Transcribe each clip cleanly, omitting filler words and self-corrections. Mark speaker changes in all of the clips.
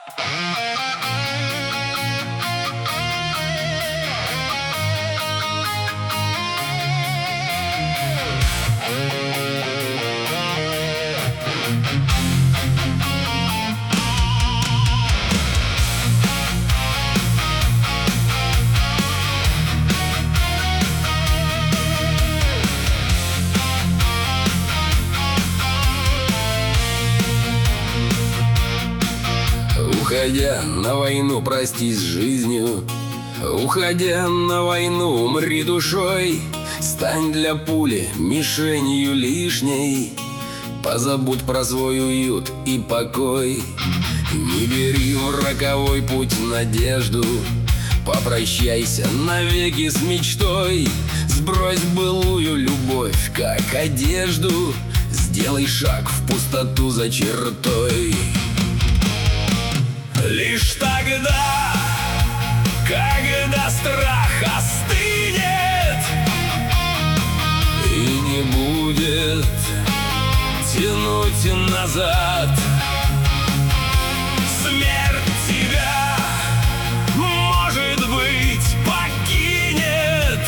Speaker 1: Уходя на войну, простись с жизнью. Уходя на войну, умри душой. Стань для пули мишенью лишней. Позабудь про свой уют и покой. Не бери в роковой путь надежду. Попрощайся навеки с мечтой. Сбрось былую любовь, как одежду. Сделай шаг в пустоту за чертой. Лишь тогда, когда страх остынет и не будет тянуть назад, смерть тебя, может быть, покинет,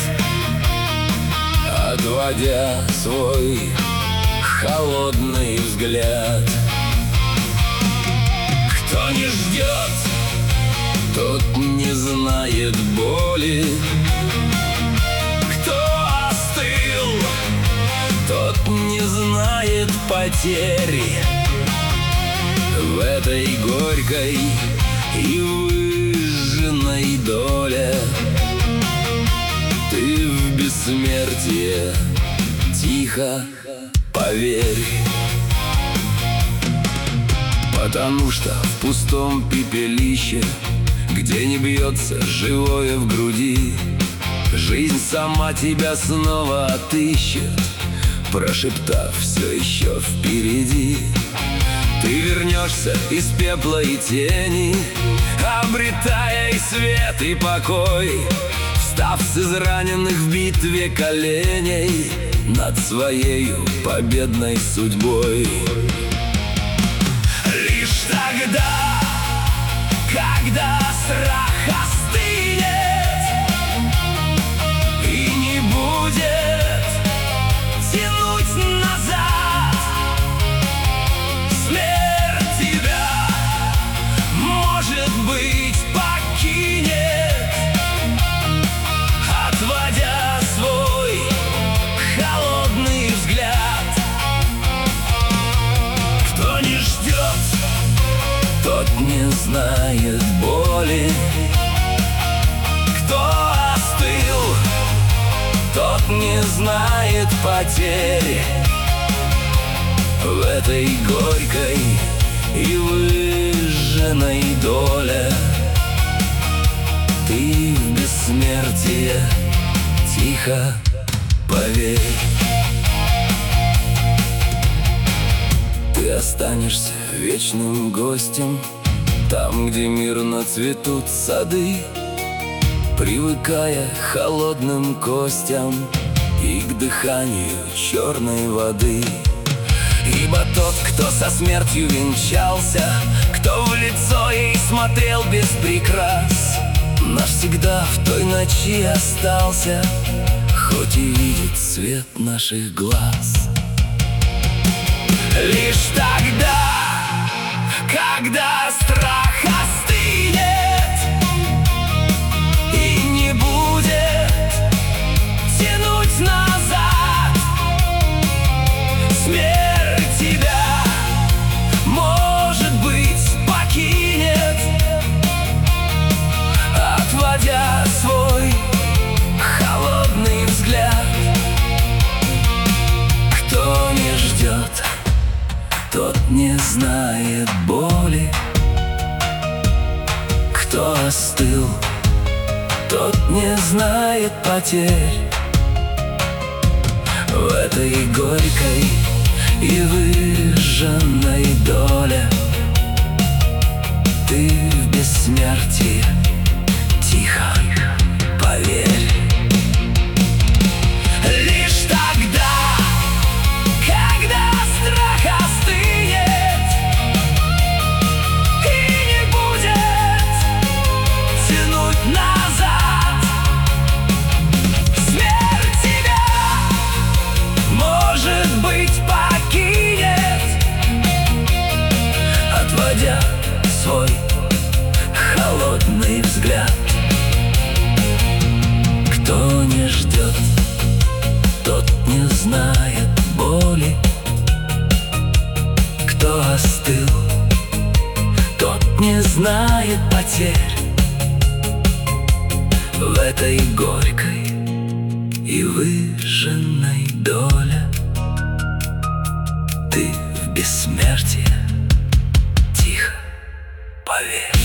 Speaker 1: отводя свой холодный взгляд. Кто не ждет, тот не знает боли. Кто остыл, тот не знает потери. В этой горькой и выжженной доле ты в бессмертие тихо поверь. Потому что в пустом пепелище, где не бьется живое в груди, жизнь сама тебя снова отыщет, прошептав все еще впереди. Ты вернешься из пепла и тени, обретая и свет, и покой, встав с израненных в битве коленей над своею победной судьбой. Лишь тогда, когда страх остынет и не будет тянуть назад, смерть тебя, может быть, покинет, отводя свой холодный взгляд. Кто не ждет, тот не знает боли. Кто остыл, тот не знает потери. В этой горькой и выжженной доле ты в бессмертие тихо поверь. Ты останешься вечным гостем там, где мирно цветут сады, привыкая к холодным костям и к дыханию черной воды. Ибо тот, кто со смертью венчался, кто в лицо ей смотрел без прикрас, навсегда в той ночи остался, хоть и видит свет наших глаз. Лишь тогда, когда страх остынет и не будет тянуть назад, смерть тебя, может быть, покинет, отводя свой холодный взгляд. Кто не ждет, тот не знает боли. Кто остыл, тот не знает потерь. В этой горькой и выжженной доле ты в бессмертие тихо поверь. Лишь тогда, когда страх остынет и не будет знает потерь. В этой горькой и выжженной доле ты в бессмертие тихо поверь.